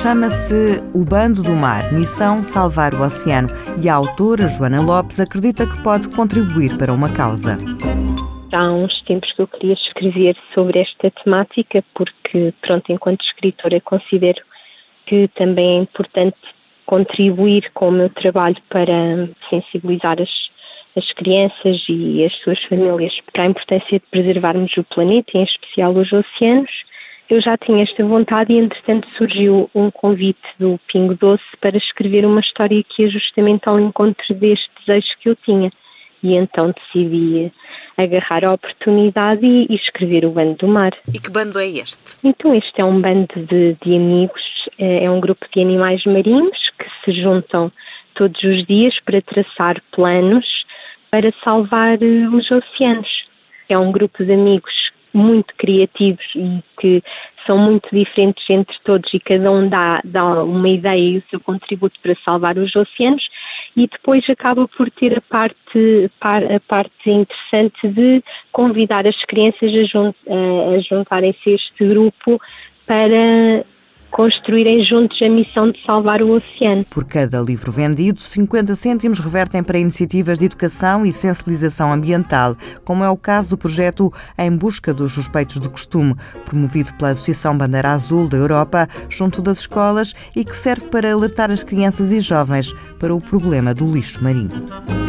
Chama-se O Bando do Mar, Missão Salvar o Oceano, e a autora, Joana Lopes, acredita que pode contribuir para uma causa. Há uns tempos que eu queria escrever sobre esta temática porque, enquanto escritora, considero que também é importante contribuir com o meu trabalho para sensibilizar as crianças e as suas famílias para a importância de preservarmos o planeta, em especial os oceanos. Eu já tinha esta vontade e, entretanto, surgiu um convite do Pingo Doce para escrever uma história que ia justamente ao encontro deste desejo que eu tinha. E então decidi agarrar a oportunidade e escrever O Bando do Mar. E que bando é este? Então este é um bando de amigos, é um grupo de animais marinhos que se juntam todos os dias para traçar planos para salvar os oceanos. É um grupo de amigos muito criativos e que são muito diferentes entre todos e cada um dá uma ideia e o seu contributo para salvar os oceanos, e depois acaba por ter a parte interessante de convidar as crianças a juntarem-se a este grupo para construírem juntos a missão de salvar o oceano. Por cada livro vendido, 50 cêntimos revertem para iniciativas de educação e sensibilização ambiental, como é o caso do projeto Em Busca dos Suspeitos do Costume, promovido pela Associação Bandeira Azul da Europa, junto das escolas, e que serve para alertar as crianças e jovens para o problema do lixo marinho.